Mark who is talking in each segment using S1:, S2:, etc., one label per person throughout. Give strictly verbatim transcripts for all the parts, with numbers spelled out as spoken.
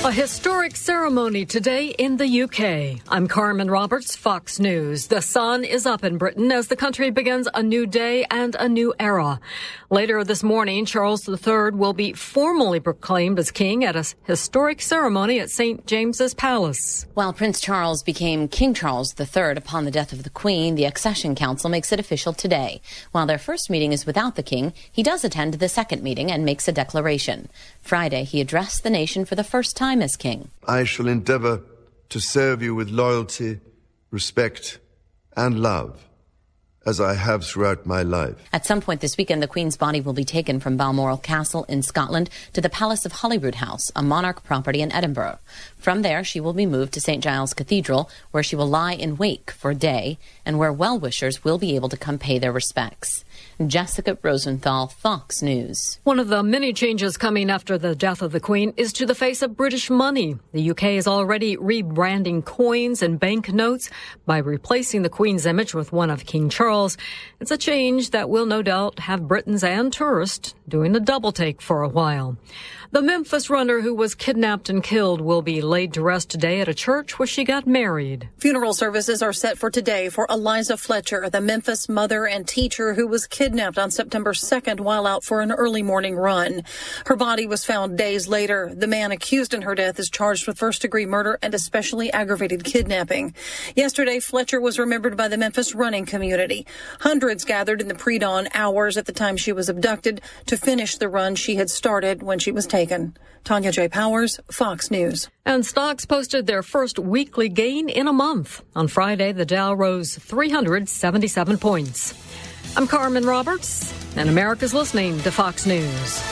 S1: A historic ceremony today in the U K. I'm Carmen Roberts, Fox News. The sun is up in Britain as the country begins a new day and a new era. Later this morning, Charles the Third will be formally proclaimed as king at a historic ceremony at Saint James's Palace.
S2: While Prince Charles became King Charles the Third upon the death of the Queen, the Accession Council makes it official today. While their first meeting is without the king, he does attend the second meeting and makes a declaration. Friday, he addressed the nation for the first time as king.
S3: I shall endeavour to serve you with loyalty, respect, and love, as I have throughout my life.
S2: At some point this weekend, the Queen's body will be taken from Balmoral Castle in Scotland to the Palace of Holyrood House, a monarch property in Edinburgh. From there, she will be moved to Saint Giles Cathedral, where she will lie in wake for a day, and where well-wishers will be able to come pay their respects. Jessica Rosenthal, Fox News.
S1: One of the many changes coming after the death of the Queen is to the face of British money. The U K is already rebranding coins and banknotes by replacing the Queen's image with one of King Charles. It's a change that will no doubt have Britons and tourists doing the double take for a while. The Memphis runner who was kidnapped and killed will be laid to rest today at a church where she got married.
S4: Funeral services are set for today for Eliza Fletcher, the Memphis mother and teacher who was kidnapped on September second while out for an early morning run. Her body was found days later. The man accused in her death is charged with first-degree murder and especially aggravated kidnapping. Yesterday, Fletcher was remembered by the Memphis running community. Hundreds gathered in the pre-dawn hours at the time she was abducted to finish the run she had started when she was taken. Tanya J. Powers, Fox News.
S1: And stocks posted their first weekly gain in a month. On Friday, the Dow rose three hundred seventy-seven points. I'm Carmen Roberts, and America's listening to Fox News.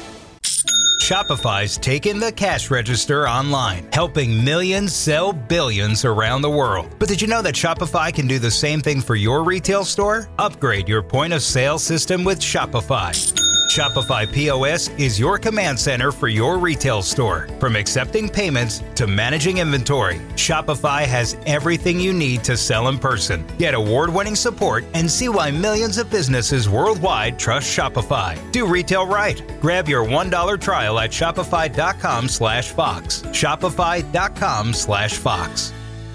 S5: Shopify's taken the cash register online, helping millions sell billions around the world. But did you know that Shopify can do the same thing for your retail store? Upgrade your point of sale system with Shopify. Shopify P O S is your command center for your retail store. From accepting payments to managing inventory, Shopify has everything you need to sell in person. Get award-winning support and see why millions of businesses worldwide trust Shopify. Do retail right. Grab your one dollar trial at shopify.com slash Fox. Shopify.com slash Fox.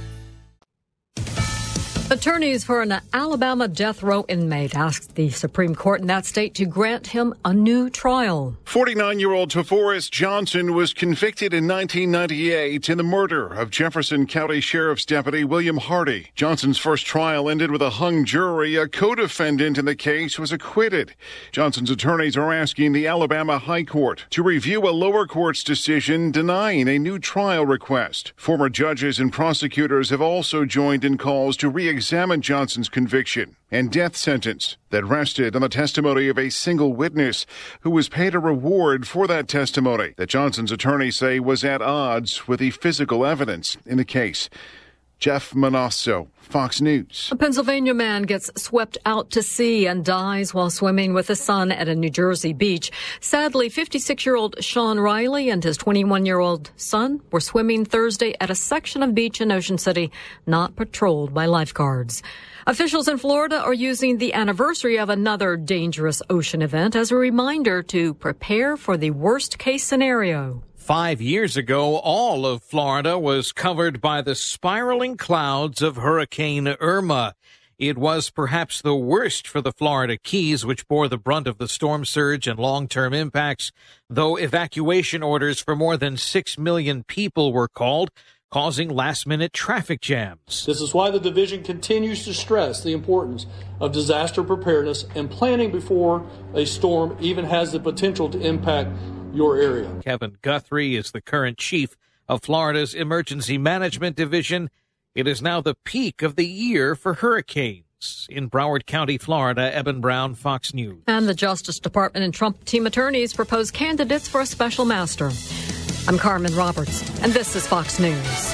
S1: Attorneys for an Alabama death row inmate asked the Supreme Court in that state to grant him a new trial.
S6: forty-nine-year-old Taforest Johnson was convicted in nineteen ninety-eight in the murder of Jefferson County Sheriff's Deputy William Hardy. Johnson's first trial ended with a hung jury. A co-defendant in the case was acquitted. Johnson's attorneys are asking the Alabama High Court to review a lower court's decision denying a new trial request. Former judges and prosecutors have also joined in calls to re-examine examine Johnson's conviction and death sentence that rested on the testimony of a single witness who was paid a reward for that testimony that Johnson's attorneys say was at odds with the physical evidence in the case. Jeff Manasso, Fox News.
S1: A Pennsylvania man gets swept out to sea and dies while swimming with his son at a New Jersey beach. Sadly, fifty-six-year-old Sean Riley and his twenty-one-year-old son were swimming Thursday at a section of beach in Ocean City not patrolled by lifeguards. Officials in Florida are using the anniversary of another dangerous ocean event as a reminder to prepare for the worst-case scenario.
S7: Five years ago, all of Florida was covered by the spiraling clouds of Hurricane Irma. It was perhaps the worst for the Florida Keys, which bore the brunt of the storm surge and long-term impacts, though evacuation orders for more than six million people were called, causing last-minute traffic jams.
S8: This is why the division continues to stress the importance of disaster preparedness and planning before a storm even has the potential to impact your area.
S7: Kevin Guthrie is the current chief of Florida's Emergency Management Division. It is now the peak of the year for hurricanes. In Broward County, Florida, Eben Brown, Fox News.
S1: And the Justice Department and Trump team attorneys propose candidates for a special master. I'm Carmen Roberts, and this is Fox News.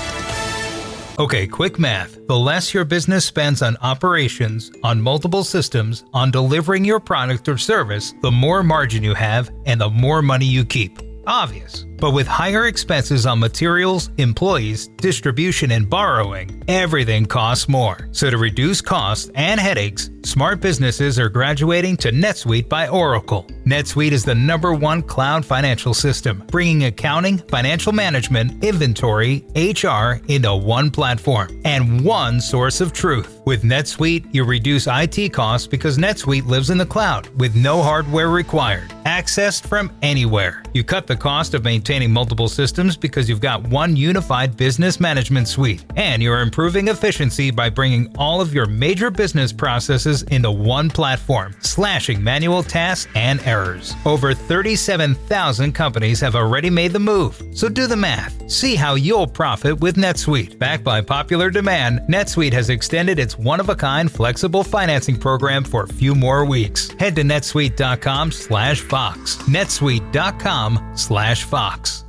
S5: Okay, quick math. The less your business spends on operations, on multiple systems, on delivering your product or service, the more margin you have and the more money you keep. Obvious. But with higher expenses on materials, employees, distribution, and borrowing, everything costs more. So to reduce costs and headaches, smart businesses are graduating to NetSuite by Oracle. NetSuite is the number one cloud financial system, bringing accounting, financial management, inventory, H R into one platform and one source of truth. With NetSuite, you reduce I T costs because NetSuite lives in the cloud with no hardware required, accessed from anywhere. You cut the cost of maintaining multiple systems because you've got one unified business management suite, and you're improving efficiency by bringing all of your major business processes into one platform, slashing manual tasks and errors. Over thirty-seven thousand companies have already made the move, so do the math. See how you'll profit with NetSuite. Backed by popular demand, NetSuite has extended its one-of-a-kind flexible financing program for a few more weeks. Head to netsuite dot com slash Fox. netsuite dot com slash Fox.